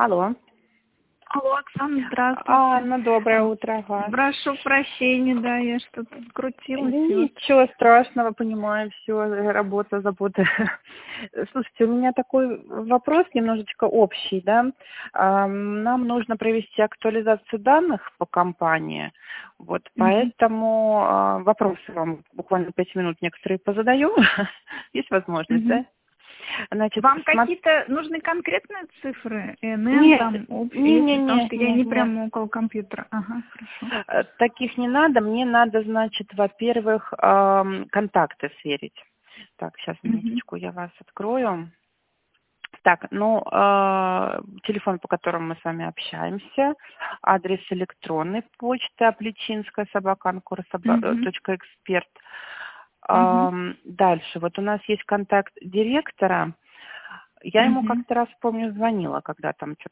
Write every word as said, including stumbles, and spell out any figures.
Алло. Алло, Оксана, здравствуйте. А, ну, доброе утро, ага. Прошу прощения, да, я что-то крутилась. и вот- Ничего страшного, понимаю, все, работа, забота. Слушайте, у меня такой вопрос немножечко общий, да. А, Нам нужно провести актуализацию данных по компании, вот, Мгм. поэтому а, вопросы вам буквально пять минут некоторые позадаю. Есть возможность, Мгм. да? Значит, Вам смо- какие-то нужны конкретные цифры? эн, Нет, там, общие, если, потому не-не-не, что я не не-не. прямо около компьютера. Ага, хорошо. Э, Таких не надо. Мне надо, значит, во-первых, ам, контакты сверить. Так, сейчас, Мгм. минуточку, я вас открою. Так, ну, э, телефон, по которому мы с вами общаемся, адрес электронной почты апличинская собака анкор Мгм. точка эксперт. Мгм. Ам, Дальше, вот у нас есть контакт директора. Я ему Мгм. как-то раз, помню, звонила, когда там что-то